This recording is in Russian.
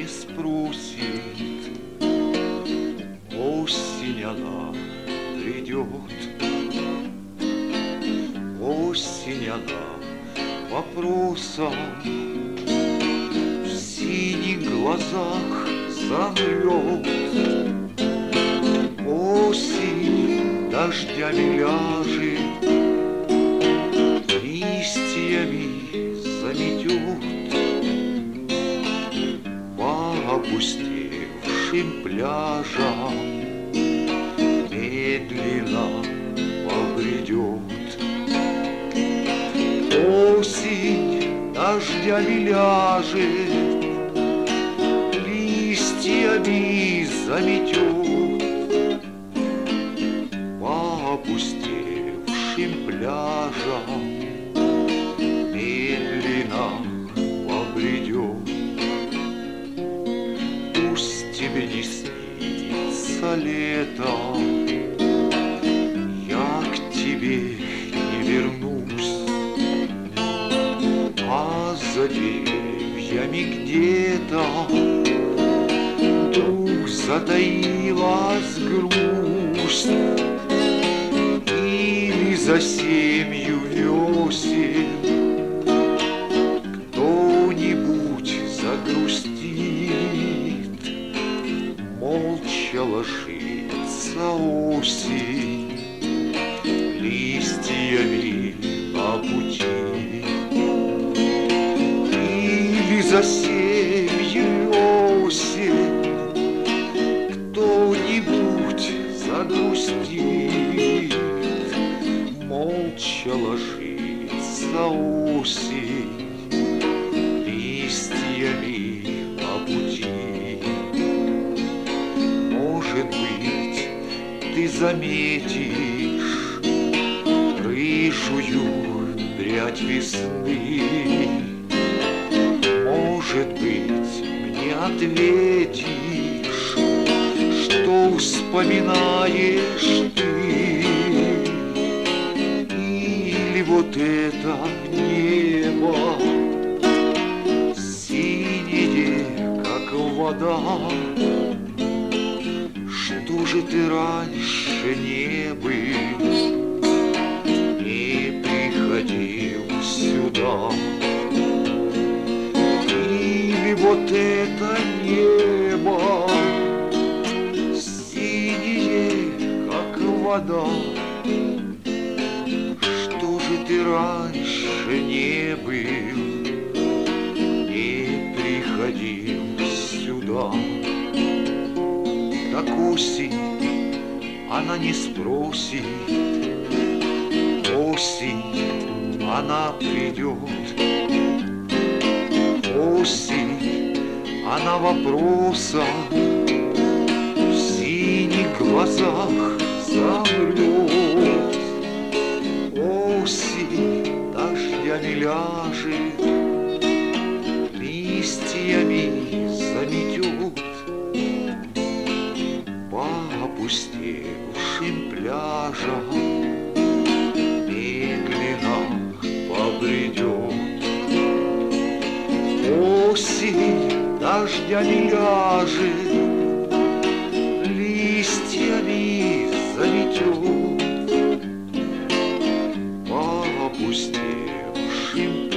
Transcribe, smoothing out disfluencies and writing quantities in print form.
спросит. Осень она придет, осень она вопросом в синих глазах замрет. Осень дождями ляжет, листьями заметет по опустевшим пляжам, медленно побредет. Осень дождями ляжет, листьями заметет по опустевшим пляжам, медленно побредет. Пусть тебе не снится лето, я к тебе не вернусь, а за деревьями где-то вдруг затаилась грусть. Или за семью весен кто-нибудь загрустит, молча ложится осень листьями на пути. Или за семью весен кто-нибудь загрустит, молча ложится осень листьями по пути. Может быть, ты заметишь рыжую прядь весны, может быть, мне ответишь, что вспоминаешь ты. Или вот это небо синее, как вода. Что же ты раньше не был, не приходил сюда? Или вот это небо синее, как вода. Что же ты раньше не был, не приходил сюда? Так осень, она не спросит, осень, она придет. Осень, она вопроса в синих глазах замрет. Осень дождями ляжет, листьями заметет по опустевшим пляжам, медленно побредет. Осень дождями ляжет, листьями заметет по опустевшим